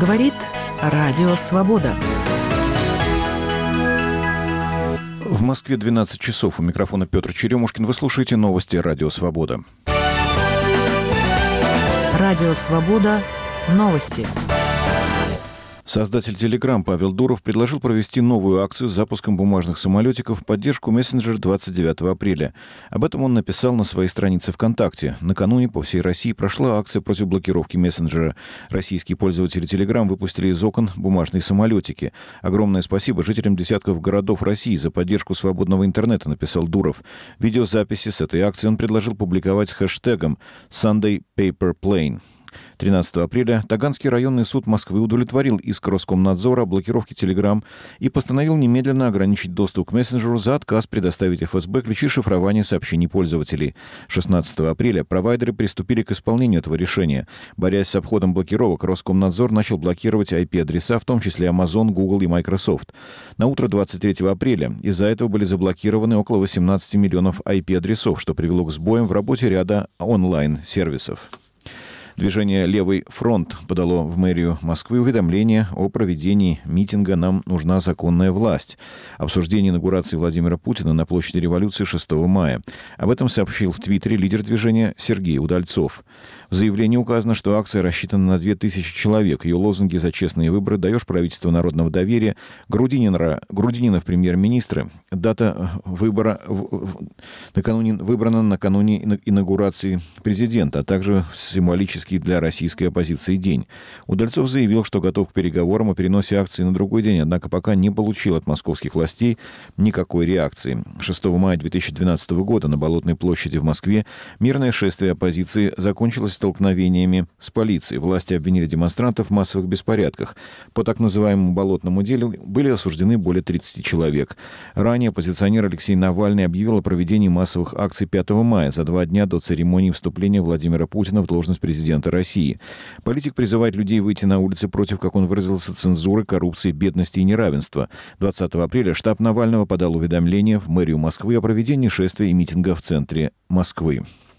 Говорит Радио Свобода. В Москве 12 часов. У микрофона Петр Черемушкин. Вы слушаете новости Радио Свобода. Радио Свобода. Новости. Создатель Telegram Павел Дуров предложил провести новую акцию с запуском бумажных самолетиков в поддержку мессенджера 29 апреля. Об этом он написал на своей странице ВКонтакте. Накануне по всей России прошла акция против блокировки мессенджера. Российские пользователи Telegram выпустили из окон бумажные самолетики. Огромное спасибо жителям десятков городов России за поддержку свободного интернета, написал Дуров. Видеозаписи с этой акции он предложил публиковать с хэштегом SundayPaperPlane. 13 апреля Таганский районный суд Москвы удовлетворил иск Роскомнадзора о блокировке Telegram и постановил немедленно ограничить доступ к мессенджеру за отказ предоставить ФСБ ключи шифрования сообщений пользователей. 16 апреля провайдеры приступили к исполнению этого решения. Борясь с обходом блокировок, Роскомнадзор начал блокировать IP-адреса, в том числе Amazon, Google и Microsoft. На утро 23 апреля из-за этого были заблокированы около 18 миллионов IP-адресов, что привело к сбоям в работе ряда онлайн-сервисов. Движение «Левый фронт» подало в мэрию Москвы уведомление о проведении митинга «Нам нужна законная власть». Обсуждение инаугурации Владимира Путина на площади Революции 6 мая. Об этом сообщил в Твиттере лидер движения Сергей Удальцов. В заявлении указано, что акция рассчитана на 2000 человек. Ее лозунги «За честные выборы», «Даешь правительство народного доверия», Грудинина в премьер-министры. Дата выбора выбрана накануне инаугурации президента, а также символический для российской оппозиции день. Удальцов заявил, что готов к переговорам о переносе акции на другой день, однако пока не получил от московских властей никакой реакции. 6 мая 2012 года на Болотной площади в Москве мирное шествие оппозиции закончилось столкновениями с полицией. Власти обвинили демонстрантов в массовых беспорядках. По так называемому болотному делу были осуждены более 30 человек. Ранее оппозиционер Алексей Навальный объявил о проведении массовых акций 5 мая, за 2 дня до церемонии вступления Владимира Путина в должность президента России. Политик призывает людей выйти на улицы против, как он выразился, цензуры, коррупции, бедности и неравенства. 20 апреля штаб Навального подал уведомление в мэрию Москвы о проведении шествия и митинга в центре Москвы.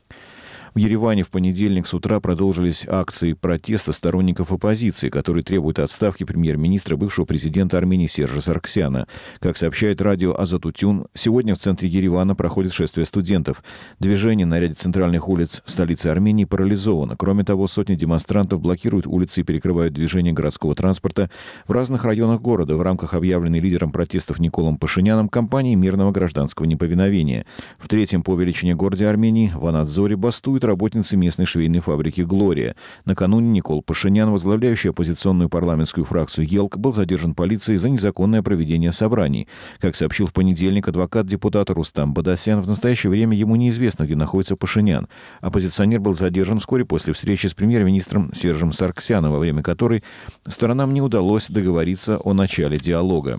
В Ереване в понедельник с утра продолжились акции протеста сторонников оппозиции, которые требуют отставки премьер-министра бывшего президента Армении Сержа Саргсяна. Как сообщает радио Азатутюн, сегодня в центре Еревана проходит шествие студентов. Движение на ряде центральных улиц столицы Армении парализовано. Кроме того, сотни демонстрантов блокируют улицы и перекрывают движение городского транспорта в разных районах города в рамках объявленной лидером протестов Николом Пашиняном кампании мирного гражданского неповиновения. В третьем по величине городе Армении, в Анадзоре, бастуют работницы местной швейной фабрики «Глория». Накануне Никол Пашинян, возглавляющий оппозиционную парламентскую фракцию «Елк», был задержан полицией за незаконное проведение собраний. Как сообщил в понедельник адвокат депутата Рустам Бадасян, в настоящее время ему неизвестно, где находится Пашинян. Оппозиционер был задержан вскоре после встречи с премьер-министром Сержем Саргсяном, во время которой сторонам не удалось договориться о начале диалога.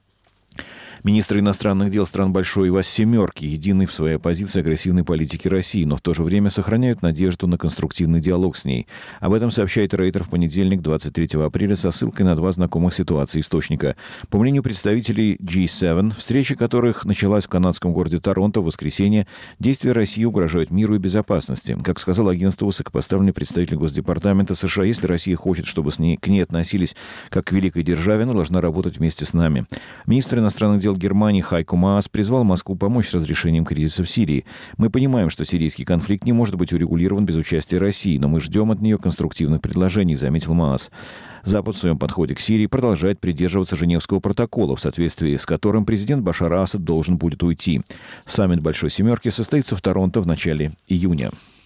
Министры иностранных дел стран Большой Семерки едины в своей оппозиции агрессивной политике России, но в то же время сохраняют надежду на конструктивный диалог с ней. Об этом сообщает Рейтер в понедельник, 23 апреля, со ссылкой на 2 знакомых ситуации источника. По мнению представителей G7, встреча которых началась в канадском городе Торонто в воскресенье, действия России угрожают миру и безопасности. Как сказал агентству высокопоставленный представитель Госдепартамента США, если Россия хочет, чтобы к ней относились как к великой державе, она должна работать вместе с нами. Министр иностранных дел Германии Хайко Маас призвал Москву помочь с разрешением кризиса в Сирии. Мы понимаем, что сирийский конфликт не может быть урегулирован без участия России, но мы ждем от нее конструктивных предложений, заметил Маас. Запад в своем подходе к Сирии продолжает придерживаться Женевского протокола, в соответствии с которым президент Башар Асад должен будет уйти. Саммит Большой Семерки состоится в Торонто в начале июня.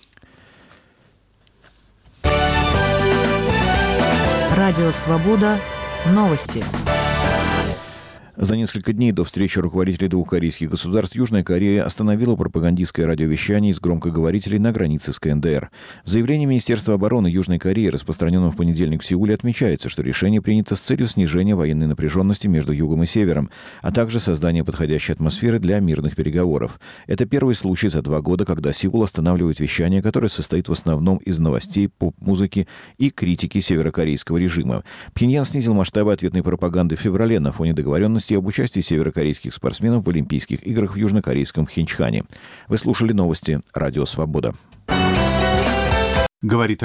Радио Свобода. Новости. За несколько дней до встречи руководителей 2 корейских государств Южная Корея остановила пропагандистское радиовещание из громкоговорителей на границе с КНДР. В заявлении Министерства обороны Южной Кореи, распространенном в понедельник в Сеуле, отмечается, что решение принято с целью снижения военной напряженности между Югом и Севером, а также создания подходящей атмосферы для мирных переговоров. Это первый случай за 2 года, когда Сеул останавливает вещание, которое состоит в основном из новостей, поп-музыки и критики северокорейского режима. Пхеньян снизил масштабы ответной пропаганды в феврале на фоне договоренности об участии северокорейских спортсменов в Олимпийских играх в южнокорейском Пхенчхане. Вы слушали новости Радио Свобода. Говорит